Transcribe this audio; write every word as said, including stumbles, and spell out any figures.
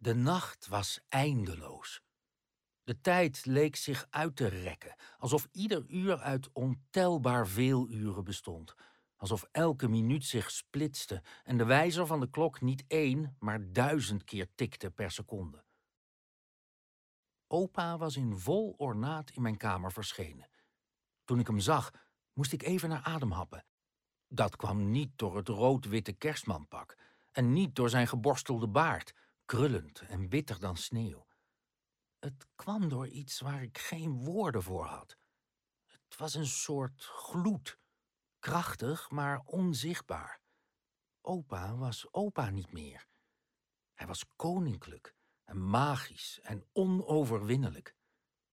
De nacht was eindeloos. De tijd leek zich uit te rekken, alsof ieder uur uit ontelbaar veel uren bestond. Alsof elke minuut zich splitste en de wijzer van de klok niet één, maar duizend keer tikte per seconde. Opa was in vol ornaat in mijn kamer verschenen. Toen ik hem zag, moest ik even naar adem happen. Dat kwam niet door het rood-witte kerstmanpak en niet door zijn geborstelde baard, krullend en witter dan sneeuw. Het kwam door iets waar ik geen woorden voor had. Het was een soort gloed, krachtig maar onzichtbaar. Opa was opa niet meer. Hij was koninklijk en magisch en onoverwinnelijk.